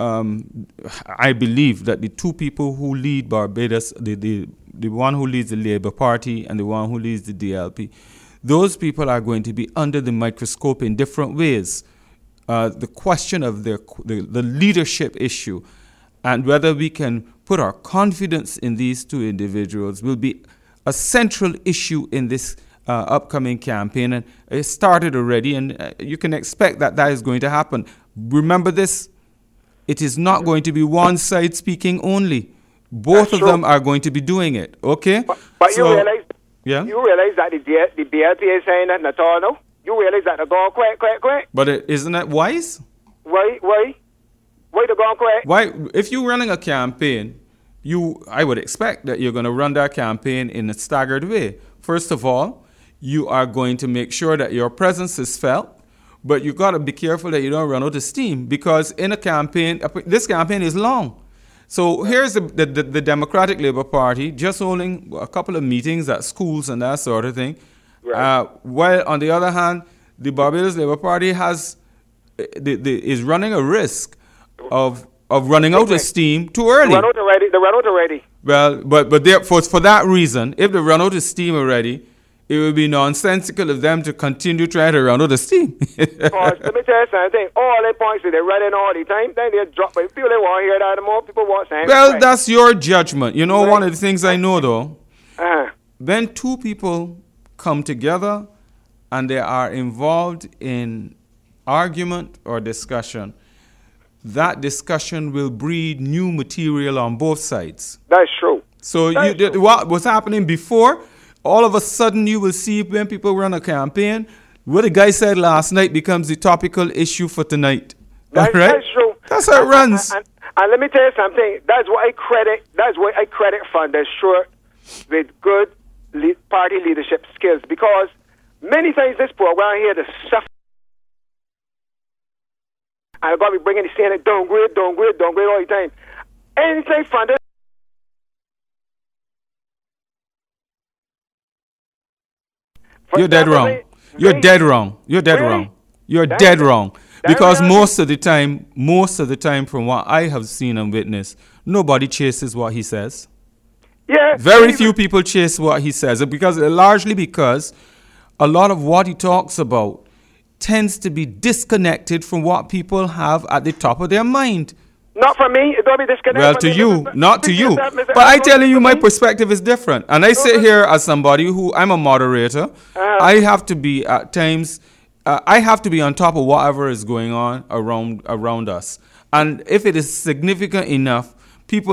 um, I believe that the two people who lead Barbados, the, the, the one who leads the Labour Party and the one who leads the D L P, those people are going to be under the microscope in different ways. Uh, the question of their, the, the leadership issue and whether we can put our confidence in these two individuals will be a central issue in this uh, upcoming campaign. And it started already, and uh, you can expect that that is going to happen. Remember this, it is not going to be one side speaking only. Both That's of true. them are going to be doing it, okay? But, but So- you realize Yeah. you realize that the, D- the B L P is saying that at all now? You realize that they're going quick, quick, quick? But it, isn't that wise? Why, why? Why they're going quick? Why, if you're running a campaign, you, I would expect that you're going to run that campaign in a staggered way. First of all, you are going to make sure that your presence is felt, but you got to be careful that you don't run out of steam, because in a campaign, this campaign is long. So here's the, the, the, the Democratic Labour Party just holding a couple of meetings at schools and that sort of thing. Right. Uh, while on the other hand, the Barbados Labour Party has the, the, is running a risk of of running out of steam too early. They run out already. They run out already. Well, but but there, for for that reason, if they run out of steam already, it would be nonsensical of them to continue trying to run out of steam. Because let me tell you something. All the points that they're running all the time, then they drop. But people they want to hear that, the more people want to. Well, that's your judgment. You know, Right. one of the things I know though, Uh-huh. when two people come together and they are involved in argument or discussion, that discussion will breed new material on both sides. That's true. So That's you did, true. what was happening before, all of a sudden you will see when people run a campaign, what the guy said last night becomes the topical issue for tonight. That's, All right? that's true. That's how it And- runs. And, and, and let me tell you something. That's what I credit. That's what I credit Fonda Short with good le- party leadership skills, because many times this program here the suffer. And I'm gonna be bringing the saying it downgrade, downgrade, downgrade all the time. Anytime Fonda. For You're dead example, wrong. they- You're they- dead wrong. You're dead Really? wrong. You're That's dead it. wrong. That's Because it. most of the time, most of the time from what I have seen and witnessed, nobody chases what he says. Yeah. Very even- few people chase what he says, because largely because a lot of what he talks about tends to be disconnected from what people have at the top of their mind. Not from me. It don't be disconnected. Well, from to me. you, Mister not to you. Mister Mister But I Mister tell you, my me. perspective is different. And I sit here as somebody who, I'm a moderator. Uh-huh. I have to be, at times, uh, I have to be on top of whatever is going on around around us. And if it is significant enough, people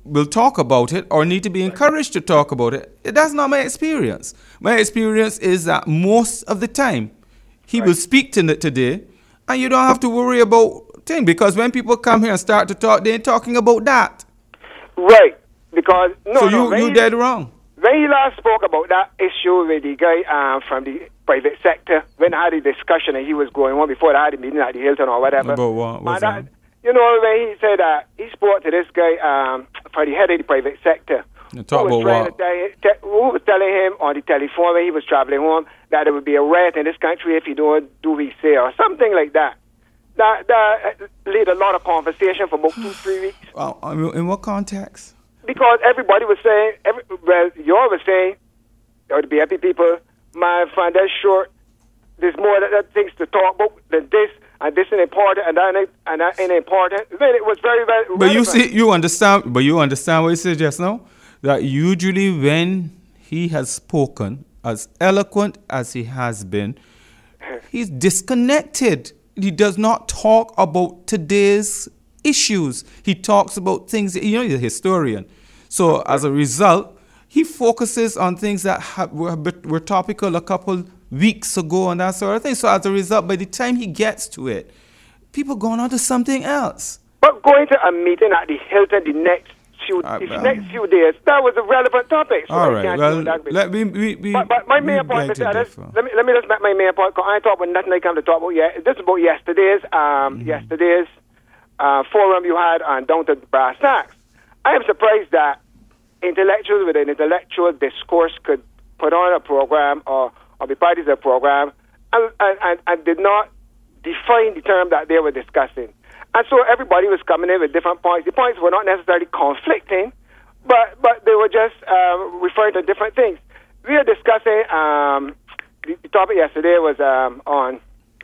will talk about it or need to be encouraged to talk about it. That's not my experience. My experience is that most of the time, he right. will speak to it today, and you don't have to worry about things, because when people come here and start to talk, they ain't talking about that. Right, because no, so no, you you dead wrong. When he last spoke about that issue with the guy um, from the private sector, when I had a discussion and he was going on before I had a meeting at the Hilton or whatever. About what? What's that, you know, when he said that he spoke to this guy um, for the head of the private sector. You talk about what? Tell, te- who was telling him on the telephone when he was traveling home that there would be a riot in this country if he don't do what he say, or something like that. That, that led a lot of conversation for about two, three weeks. Well, in what context? Because everybody was saying, every, well, you all were saying, or the B N P people, my friend, that's short. There's more that, that things to talk about than this, and this is important, and that ain't, and that ain't important. Then it was very, very But relevant. You see, you understand, but you understand what he said just now? That usually when he has spoken, as eloquent as he has been, he's disconnected. He does not talk about today's issues. He talks about things, you know, he's a historian. So as a result, he focuses on things that have, were, were topical a couple weeks ago and that sort of thing. So as a result, by the time he gets to it, people going on to something else. But going to a meeting at the Hilton the next few, uh, the um, next few days, that was a relevant topic. So all right. Well, let me, we, we, but, but my main point is that, let me, let me just make my main point, because I ain't talking about nothing I come to talk about yet. This is about yesterday's, um, mm-hmm. yesterday's uh, forum you had on Down to Brass Tacks. I am surprised that intellectuals with an intellectual discourse could put on a program or, or be part of a program and, and, and did not define the term that they were discussing. And so everybody was coming in with different points. The points were not necessarily conflicting, but but they were just um, referring to different things. We were discussing, um, the, the topic yesterday was um, on,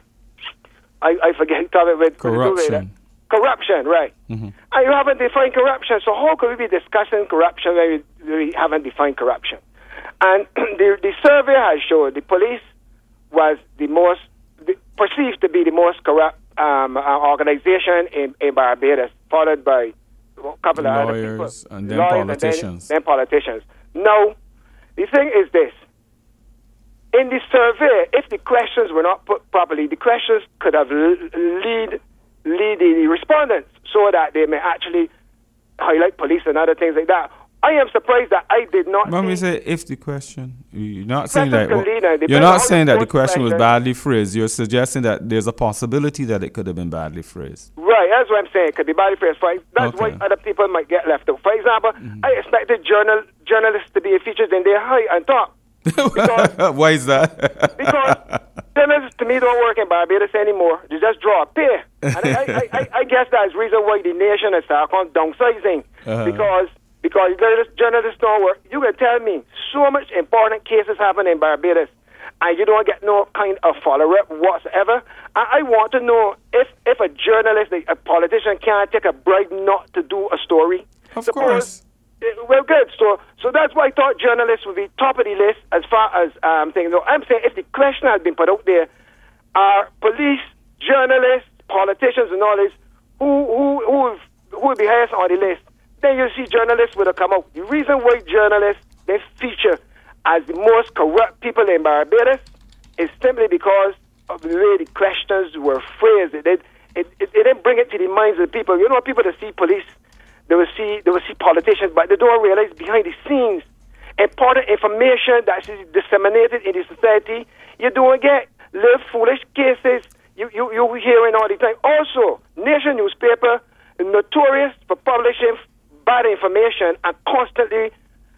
I, I forget the topic with corruption. Corruption, right. Mm-hmm. And you haven't defined corruption, so how could we be discussing corruption when we, we haven't defined corruption? And the, the survey has showed the police was the most, the, perceived to be the most corrupt um, uh, organization in, in Barbados, followed by a couple of lawyers other people. And then lawyers politicians. And then, then politicians. Now, the thing is this. In the survey, if the questions were not put properly, the questions could have lead lead the respondents so that they may actually highlight police and other things like that. I am surprised that I did not. When we say if the question, you're not saying that. Well, lead, you're not saying that the question was badly phrased. You're suggesting that there's a possibility that it could have been badly phrased. Right, that's what I'm saying. It could be badly phrased. That's okay. why other people might get left out. For example, mm-hmm. I expected journal journalists to be featured in their height and top. Because, why is that? Because journalists to me don't work in Barbados anymore. They just draw a pay. And I, I, I, I guess that's the reason why the nation is uh, downsizing. Uh-huh. Because because journalists, journalists don't work. You can tell me so much important cases happen in Barbados and you don't get no kind of follow-up whatsoever. And I want to know if, if a journalist, a politician can't take a bribe not to do a story. Of Suppose, course. Well, good. So, so that's why I thought journalists would be top of the list as far as um, things. No, I'm saying if the question has been put out there, are police, journalists, politicians, and all this who who who who will be highest on the list? Then you see journalists will have come out. The reason why journalists they feature as the most corrupt people in Barbados is simply because of the way the questions were phrased. It it, it, it, it didn't bring it to the minds of the people. You know, people that see police. They will see they will see politicians, but they don't realize behind the scenes important information that is disseminated in the society. You don't get little foolish cases you you you hearing all the time. Also, Nation newspaper notorious for publishing bad information and constantly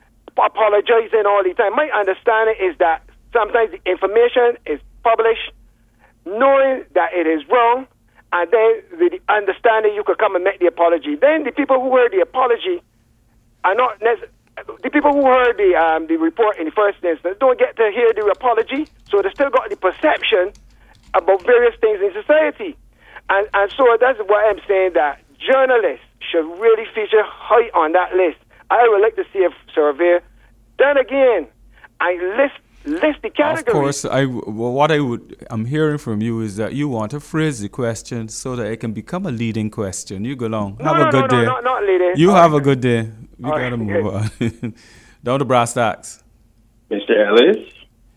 apologizing all the time. My understanding is that sometimes the information is published knowing that it is wrong. And then, with the understanding, you could come and make the apology. Then the people who heard the apology are not necessarily, the people who heard the um, the report in the first instance don't get to hear the apology, so they still got the perception about various things in society. And and so that's why I'm saying that journalists should really feature high on that list. I would like to see a survey done again and list. List the categories. Of course, I, well, what I would, I'm hearing from you is that you want to phrase the question so that it can become a leading question. You go along. No, have no, a good no, day. No, not, not leading. You oh, have a good day. we got to move on. Down to brass tacks. Mister Ellis,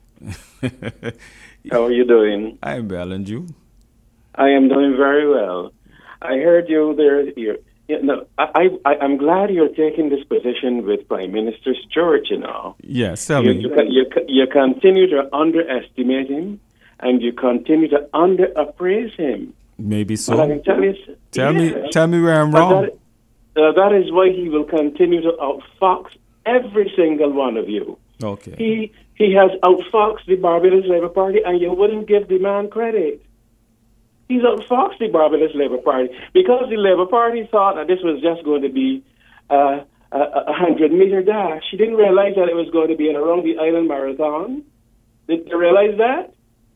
how are you doing? I'm well, and you? I am doing very well. I heard you there. You're, you know, I, I, I'm glad you're taking this position with Prime Minister Stewart, you know. Yes, tell you, me. You, you, you continue to underestimate him, and you continue to underappraise him. Maybe so. But I can tell you, tell yes, me, tell me where I'm but wrong. That, uh, that is why he will continue to outfox every single one of you. Okay. He he has outfoxed the Barbados Labour Party, and you wouldn't give the man credit. He's outfoxed the Barbados Labour Party because the Labour Party thought that this was just going to be uh, a, a hundred-meter dash. He didn't realize that it was going to be an around the island marathon. Did you realize that?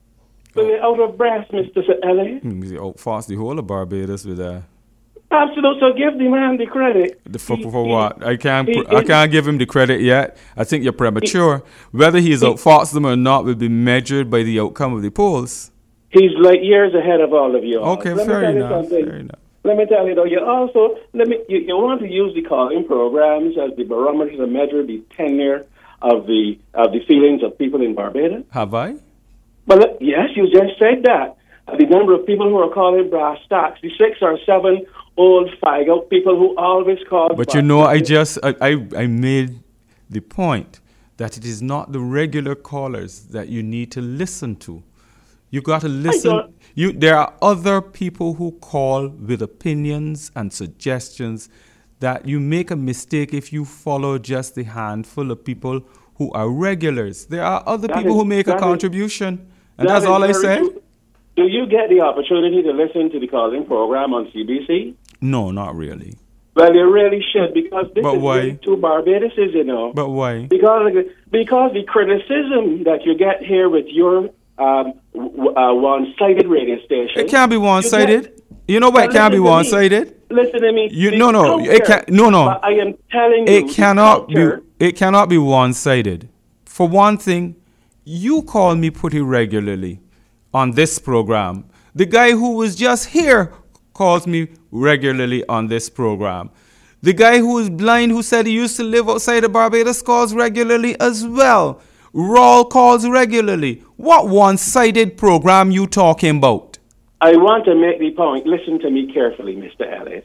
So they're out of breath, Mister Ellis. He outfoxed the whole of Barbados with a. Absolutely. So give the man the credit. The for, He- for he- what? I can't. he- pr- I can't give him the credit yet. I think you're premature. Whether he's outfoxed them or not will be measured by the outcome of the polls. He's like years ahead of all of you. all. Okay, Let me fair tell you enough. something. Fair enough. Let me tell you though, you also let me you, you want to use the calling programs as the barometer to measure the tenure of the of the feelings of people in Barbados. Have I? But uh, yes, you just said that. Uh, the number of people who are calling brass tacks, the six or seven old fag out people who always call. But you know, I just I, I I made the point that it is not the regular callers that you need to listen to. You got to listen. don't- You there are other people who call with opinions and suggestions that you make a mistake if you follow just the handful of people who are regulars. There are other That people is- who make a that is- contribution, and That that's is all I very said. true. Do you get the opportunity to listen to the calling program on C B C? No, not really. Well, you really should because this But is why? really two Barbadoses, you know. But why? Because of the- because the criticism that you get here with your um, w- uh, one-sided radio station. It can't be you one-sided. get- You know what? Well, It can't be listen to me. one-sided. Listen to me. You The no no. It culture- can't. No no. But I am telling you, It the cannot be. culture- It cannot be one-sided. For one thing, you call me pretty regularly on this program. The guy who was just here calls me regularly on this program. The guy who is blind, who said he used to live outside of Barbados, calls regularly as well. Rawl calls regularly. What one-sided program you talking about? I want to make the point. Listen to me carefully, Mister Ellis.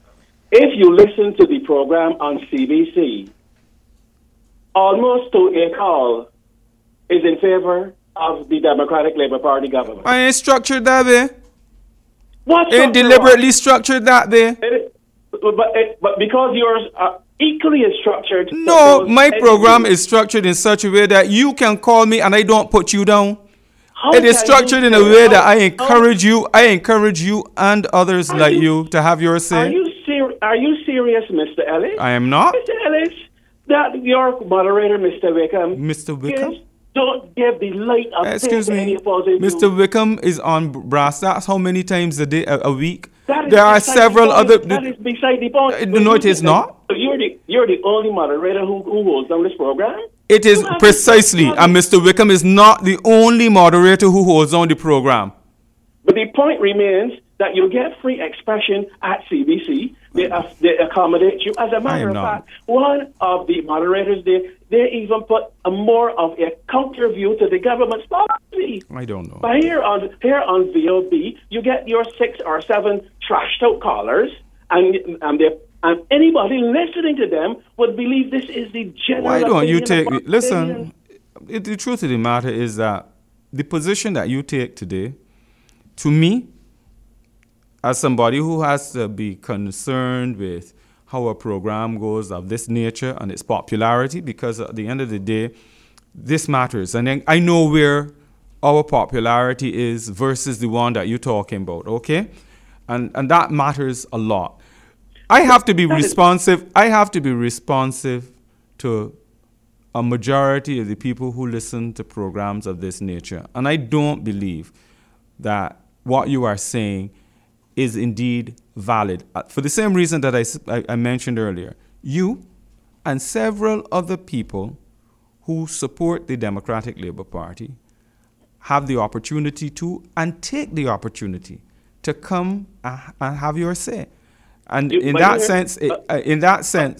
If you listen to the program on C B C, almost to a call is in favor of the Democratic Labour Party government. I ain't structured that way. What Ain't deliberately structured that way. It, but, it, but because yours are equally as structured. No, suppose my any- program is structured in such a way that you can call me and I don't put you down. How It is can structured you in a say- way how- that I how- encourage you, I encourage you and others Are like you- you to have your Are say. you ser- Are you serious, Mister Ellis? I am not. Mister Ellis, that your moderator, Mister Wickham, Mister Wickham? is- don't give the light of Excuse day to any me. opposing Mister view. Wickham is on brass tacks how many times a day, a, a week? That is There are beside several the point. other. That is beside the point. Uh, no, it is not. So you're the you're the only moderator who, who holds down this program. It is You have to- precisely, and Mister Wickham is not the only moderator who holds on the program. But the point remains that you get free expression at C B C. They, uh, they accommodate you. As a matter am of not. fact, one of the moderators there, they even put a more of a counter view to the government's policy. I don't know. But here on here on V O B, you get your six or seven trashed out callers, and and they and anybody listening to them would believe this is the general. Why don't you opinion take? of Listen, Barbadians. it, the truth of the matter is that the position that you take today, to me, as somebody who has to be concerned with how a program goes of this nature and its popularity, because at the end of the day, this matters. And then I know where our popularity is versus the one that you're talking about, okay? And and that matters a lot. I have to be That is- responsive. I have to be responsive to a majority of the people who listen to programs of this nature. And I don't believe that what you are saying is indeed valid. Uh, For the same reason that I, s- I- I mentioned earlier, you and several other people who support the Democratic Labour Party have the opportunity to and take the opportunity to come uh, and have your say. And You- in but that here- sense, it, uh, uh, in that sense,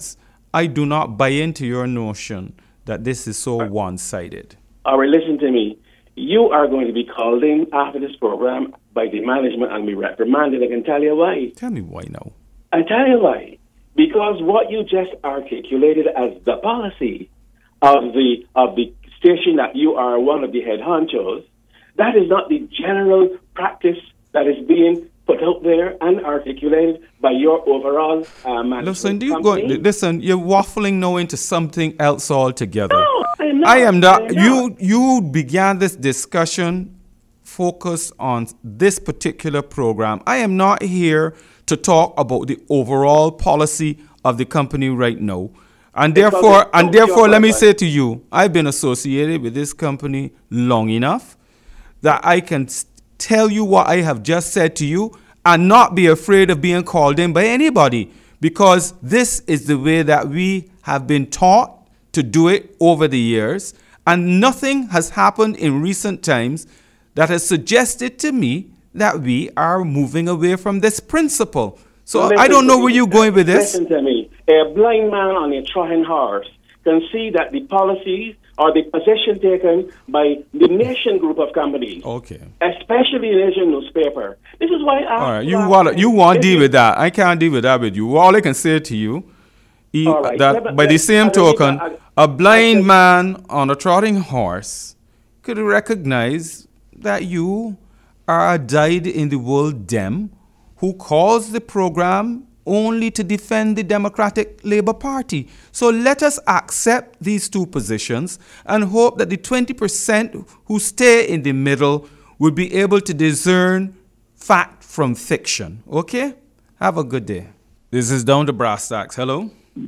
I do not buy into your notion that this is so one-sided. All right, listen to me. You are going to be called in after this program by the management and be reprimanded. I can tell you why. Tell me why now. I tell you why. Because what you just articulated as the policy of the of the station that you are one of the head honchos, that is not the general practice that is being put out there and articulated by your overall uh, management Listen, do you go, company. listen, you're waffling now into something else altogether. No, I'm not. I am not. I'm You not. you began this discussion focused on this particular program. I am not here to talk about the overall policy of the company right now. And Because therefore, it's and not therefore, your let me purpose. say to you, I've been associated with this company long enough that I can s- tell you what I have just said to you and not be afraid of being called in by anybody, because this is the way that we have been taught to do it over the years, and nothing has happened in recent times that has suggested to me that we are moving away from this principle. So Listen I don't know to where me. you're going with this. Listen to me. A blind man on a trotting horse can see that the policies or the position taken by the Nation group of companies, Okay. especially the Nation newspaper. This is why I All right, you want you want to deal with that. I can't deal with that with you. All I can say to you is All right. that Yeah, but by the let- same I don't need token, to- a blind I- man on a trotting horse could recognize that you are a dyed-in-the-wool Dem who calls the program only to defend the Democratic Labour Party. So let us accept these two positions and hope that the twenty percent who stay in the middle will be able to discern fact from fiction. Okay? Have a good day. This is Down to Brass Tacks. Hello?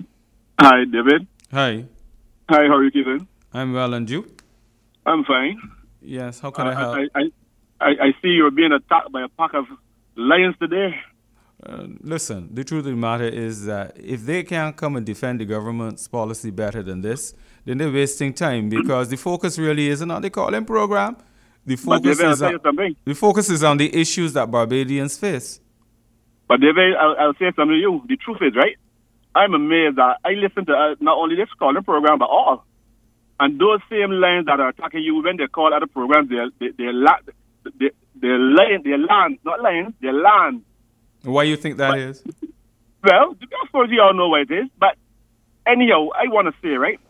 Hi, David. Hi. Hi, how are you keeping? I'm well, and you? I'm fine. Yes, how can Uh, I help? I, I, I, I see you're being attacked by a pack of lions today. Uh, listen, the truth of the matter is that if they can't come and defend the government's policy better than this, then they're wasting time, because the focus really isn't on the calling program. The But focus, David, I'll is tell on, you something. the focus is on the issues that Barbadians face. But David, I'll, I'll say something to you. The truth is, right? I'm amazed that I listen to uh, not only this calling program, but all. And those same lions that are attacking you, when they call other programs, they're, they, they're, la- they, they're, lion, they're lions, not lions, they're lions. Why you think that But- is? Well, of course, you all know what it is. But anyhow, I want to say, right?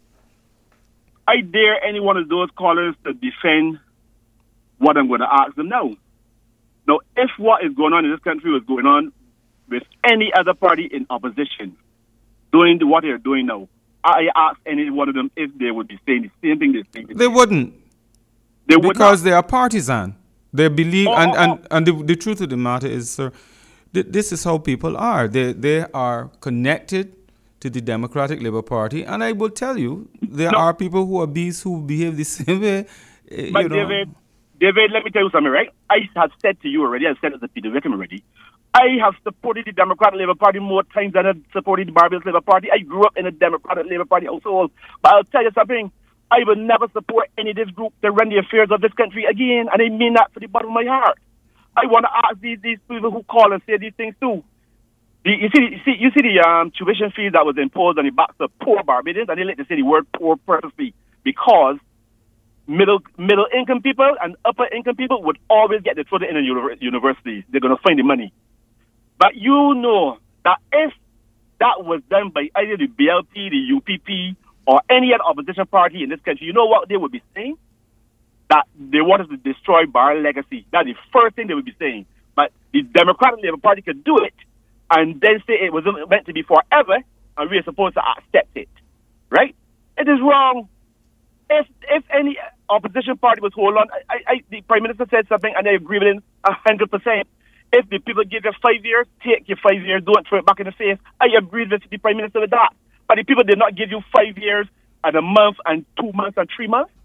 I dare any one of those callers to defend what I'm going to ask them now. Now, if what is going on in this country was going on with any other party in opposition doing what they're doing now, I ask any one of them if they would be saying the same thing they're saying. They wouldn't, They would because not. they are partisan. They believe, Oh, and, oh, and, and the, the truth of the matter is, sir, th- this is how people are. They, they are connected to the Democratic Labour Party, and I will tell you, there No. are people who are beasts who behave the same way. eh, But you know. David, David, let me tell you something, right? I have said to you already, I've said it to Peter Wickham already. I have supported the Democratic Labour Party more times than I've supported the Barbados Labour Party. I grew up in a Democratic Labour Party household. But I'll tell you something, I will never support any of this group to run the affairs of this country again, and I mean that from the bottom of my heart. I want to ask these, these people who call and say these things too. The, you see, you see, you see the um, tuition fees that was imposed on the backs of poor Barbadians, and they like to say the word poor purposely because middle middle income people and upper income people would always get their foot in the uni- universities. They're going to find the money. But you know that if that was done by either the B L P, the U P P, or any other opposition party in this country, you know what they would be saying? That they wanted to destroy Bar legacy. That's the first thing they would be saying. But the Democratic Labour Party could do it and then say it was meant to be forever, and we are supposed to accept it. Right? It is wrong. If if any opposition party was hold on, I, I, the Prime Minister said something, and I agree with him a hundred percent. If the people give you five years, take your five years, don't throw it back in the face. I agree with the Prime Minister with that. But the people did not give you five years and a month and two months and three months.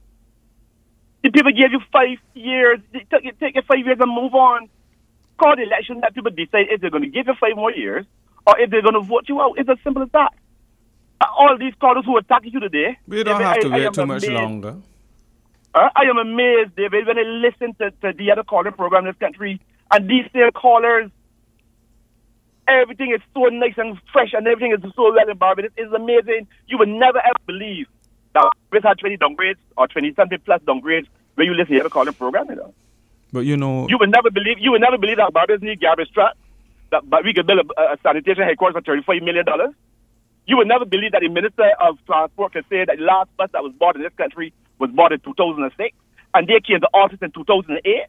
The people gave you five years. Take, take your five years and move on. Call the election, let people decide if they're going to give you five more years or if they're going to vote you out. It's as simple as that. All these callers who are attacking you today. We don't David, have to I, I wait am too much amazed. longer. Uh, I am amazed, David, when I listen to, to the other calling program in this country, and these same callers Everything is so nice and fresh, and everything is so well in Barbados. It's amazing. You would never ever believe that Barbados had twenty downgrades or twenty something plus downgrades when you listen to the calling program. You know. But you know, you would never believe. You would never believe that Barbados need garbage truck. That but we could build a, a sanitation headquarters for thirty-five million dollars. You would never believe that the Minister of Transport could say that the last bus that was bought in this country was bought in two thousand six, and they came to office in two thousand eight.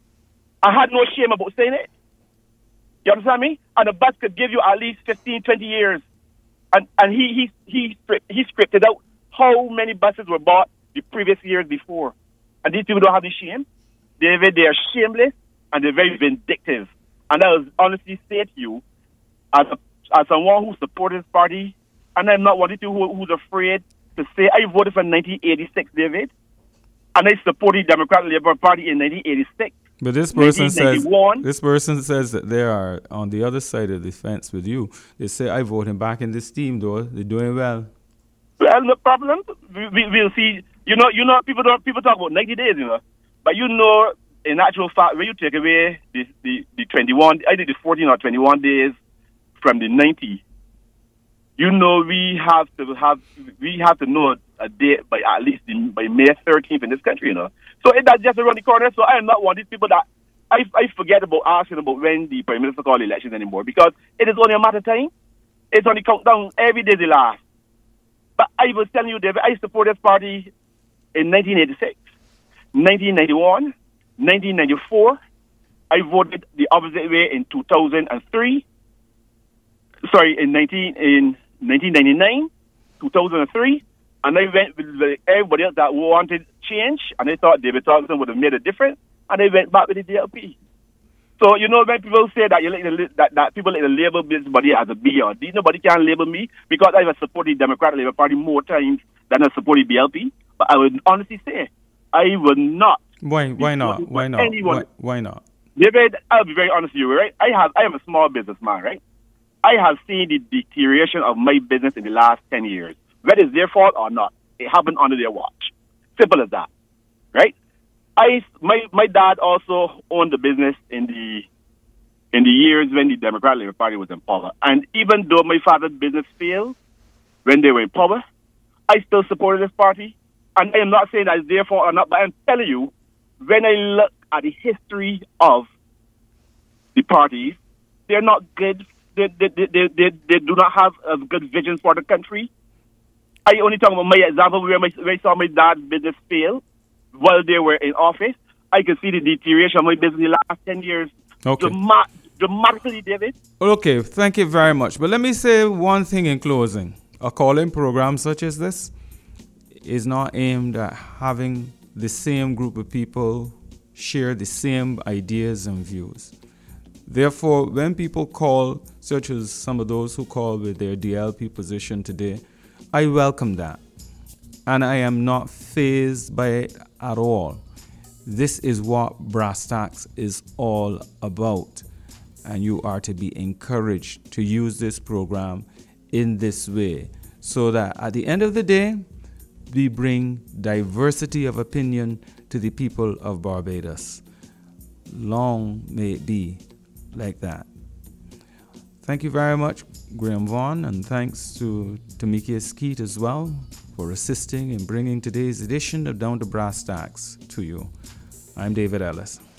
I had no shame about saying it. You understand me? And a bus could give you at least fifteen, twenty years. And and he he he he scripted out how many buses were bought the previous years before. And these people don't have the shame. They they are shameless and they're very vindictive. And I will honestly say to you, as a, as someone who supports this party, and I'm not one of you who, who's afraid to say I voted for nineteen eighty-six, David, and I supported the Democratic Labour Party in nineteen eighty-six. But this person says this person says that they are on the other side of the fence with you. They say I vote him back in this team, though they're doing well. Well, no problem. We, we, we'll see. You know, you know, people don't people talk about ninety days, you know, but you know, in actual fact, when you take away the the, the twenty-one, I did the fourteen or twenty-one days from the ninety. You know, we have to have we have to know a date by at least the, by May thirteenth in this country, you know. So it, that's just around the corner. So I am not one of these people that I I forget about asking about when the Prime Minister call elections anymore, because it is only a matter of time. It's on the countdown every day they last. But I was telling you, David, I supported this party in nineteen eighty-six, nineteen ninety-one, nineteen ninety-four. I voted the opposite way in two thousand three. Sorry, in nineteen in nineteen ninety-nine, two thousand three, and I went with everybody else that wanted change, and I thought David Thompson would have made a difference, and I went back with the D L P. So, you know, when people say that you like the, that, that people like to label this body as a B or D, nobody can label me, because I have supported the Democratic Labour Party more times than I supported B L P. But I would honestly say, I would not. Why? Why not? Why not? Why, why not? David, I'll be very honest with you, right? I have, I am a small businessman, right? I have seen the deterioration of my business in the last ten years. Whether it's their fault or not, it happened under their watch. Simple as that, right? I, my, my dad also owned the business in the in the years when the Democratic Labour Party was in power. And even though my father's business failed when they were in power, I still supported this party. And I am not saying that it's their fault or not, but I'm telling you, when I look at the history of the parties, they're not good. They, they, they, they, they, they do not have a good vision for the country. I only talk about my example where, my, where I saw my dad's business fail while they were in office. I could see the deterioration of my business in the last ten years. Okay. Dram- dramatically, David. Okay, thank you very much. But let me say one thing in closing. A call-in program such as this is not aimed at having the same group of people share the same ideas and views. Therefore, when people call, such as some of those who call with their D L P position today, I welcome that. And I am not fazed by it at all. This is what Brass Tacks is all about. And you are to be encouraged to use this program in this way, so that at the end of the day, we bring diversity of opinion to the people of Barbados. Long may it be like that. Thank you very much, Graham Vaughan, and thanks to Tamika Skeet as well for assisting in bringing today's edition of Down to Brass Tacks to you. I'm David Ellis.